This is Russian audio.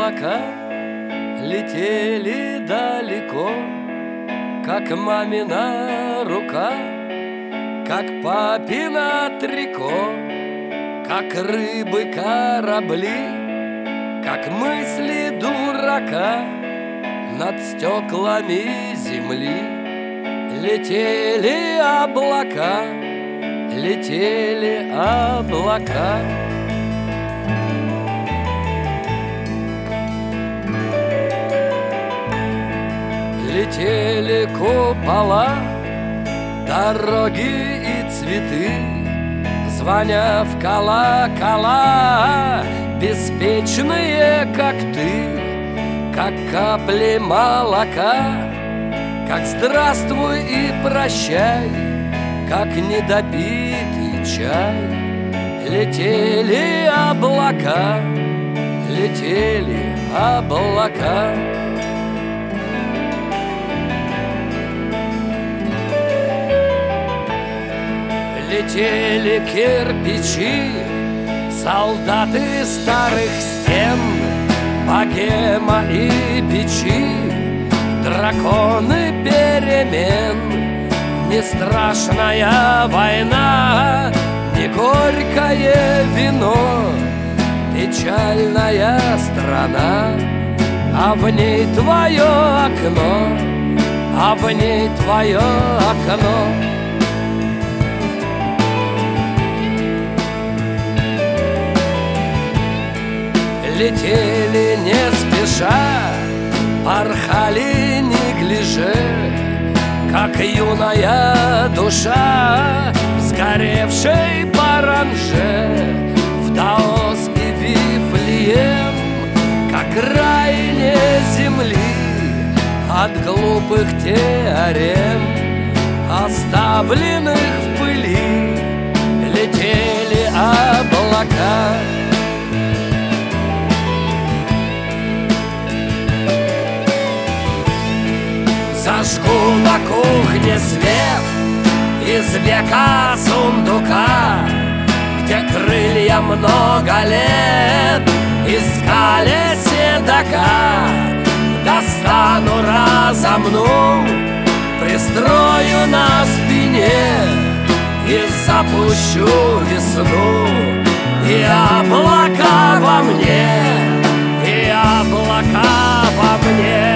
облака летели далеко, как мамина рука, как папина трико, как рыбы корабли, как мысли дурака над стеклами земли. Летели облака, летели облака. Летели купола, дороги и цветы, звоня в колокола, беспечные, как ты, как капли молока, как здравствуй и прощай, как недопитый чай. Летели облака, летели облака. Летели кирпичи, солдаты старых стен, богема и печи, драконы перемен. Не страшная война, не горькое вино, печальная страна, а в ней твое окно, а в ней твое окно. Летели не спеша, порхали неглиже, как юная душа, сгоревшей паранже, в Даос и Вифлеем, как крайне земли от глупых теорем, оставленных в пыли. Летели облака. Зажгу на кухне свет из века сундука, где крылья много лет искали седока. Достану, разомну, пристрою на спине и запущу весну. И облака во мне, и облака во мне.